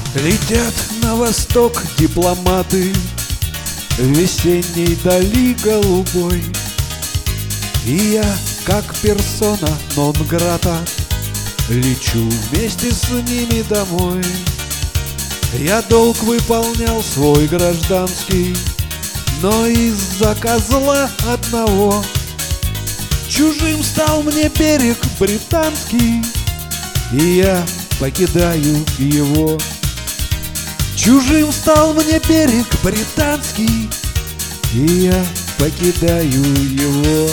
Летят на восток дипломаты в весенней дали голубой, и я, как персона нон-грата, лечу вместе с ними домой. Я долг выполнял свой гражданский, но из-за козла одного чужим стал мне берег британский, и я покидаю его. Чужим стал мне берег британский, и я покидаю его.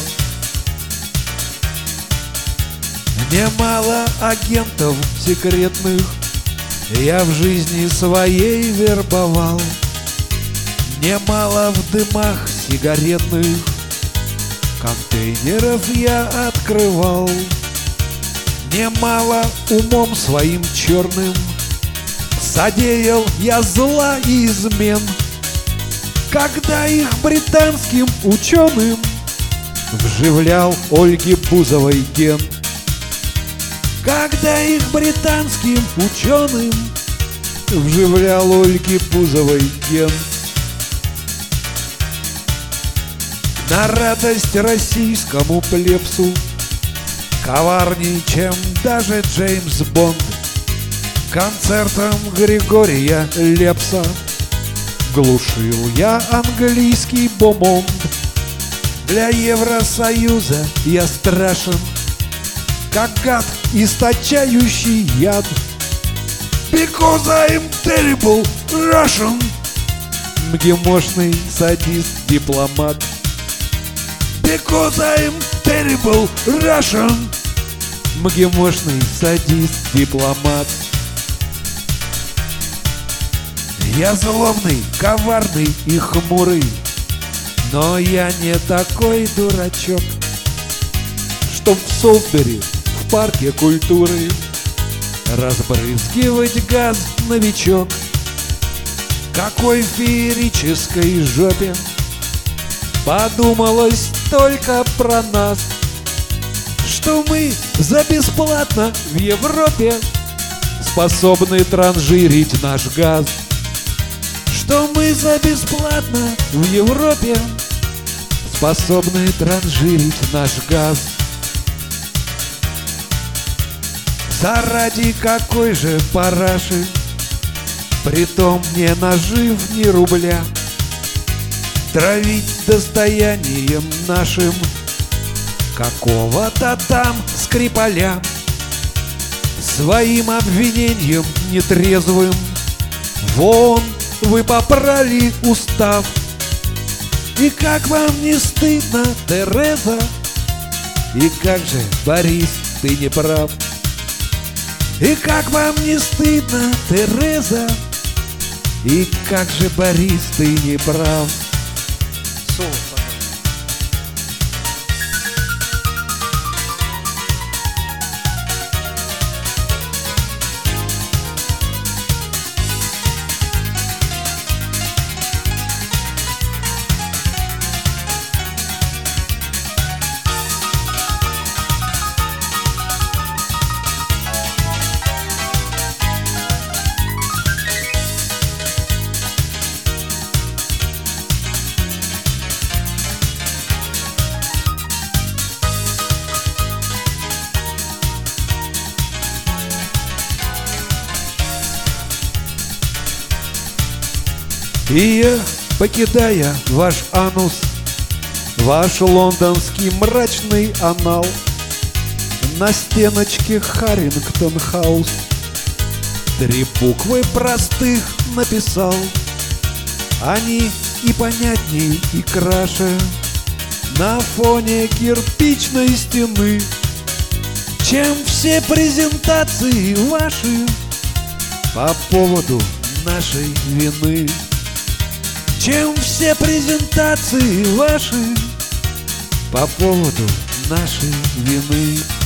Немало агентов секретных я в жизни своей вербовал, немало в дымах сигаретных контейнеров я открывал, немало умом своим черным содеял я зла и измен, когда их британским ученым вживлял Ольге Бузовой ген. Когда их британским ученым вживлял Ольге Бузовой ген. На радость российскому плебсу коварней, чем даже Джеймс Бонд, концертом Григория Лепса глушил я английский бомонд. Для Евросоюза я страшен, как гад, источающий яд. Because I'm terrible Russian. МГИМОшный садист-дипломат. Because I'm terrible Russian. МГИМОшный садист-дипломат. Я злобный, коварный и хмурый, но я не такой дурачок, чтоб в Солсбери, в парке культуры, разбрызгивать газ новичок. Какой феерической жопе подумалось только про нас, что мы за бесплатно в Европе способны транжирить наш газ. Что мы за бесплатно в Европе способны транжирить наш газ. Заради какой же параши, притом не нажив ни рубля, травить достоянием нашим какого-то там Скрипаля, своим обвинением нетрезвым вон вы попрали устав. И как вам не стыдно, Тереза? И как же, Борис, ты не прав? И как вам не стыдно, Тереза? И как же, Борис, ты не прав? Соло. И я, покидая ваш анус, ваш лондонский мрачный анал, на стеночке Харрингтон-хаус 3 буквы простых написал. Они и понятней, и краше на фоне кирпичной стены, чем все презентации ваши по поводу нашей вины. Чем все презентации ваши по поводу нашей вины.